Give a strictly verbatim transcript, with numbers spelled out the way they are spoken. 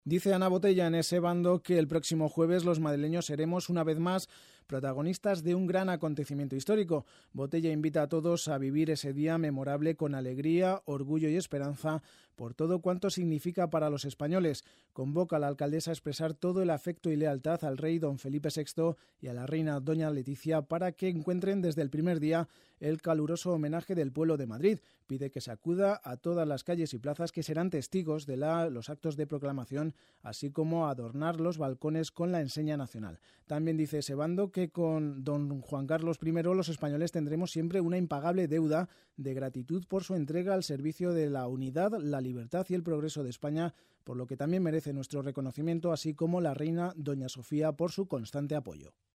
Dice Ana Botella en ese bando que el próximo jueves los madrileños seremos una vez más protagonistas de un gran acontecimiento histórico. Botella invita a todos a vivir ese día memorable con alegría, orgullo y esperanza por todo cuanto significa para los españoles. Convoca a la alcaldesa a expresar todo el afecto y lealtad al rey don Felipe sexto y a la reina doña Leticia para que encuentren desde el primer día el caluroso homenaje del pueblo de Madrid. Pide que se acuda a todas las calles y plazas que serán testigos de la, los actos de proclamación, así como a adornar los balcones con la enseña nacional. También dice ese bando que con don Juan Carlos primero los españoles tendremos siempre una impagable deuda de gratitud por su entrega al servicio de la unidad, la libertad y el progreso de España, por lo que también merece nuestro reconocimiento, así como la reina doña Sofía por su constante apoyo.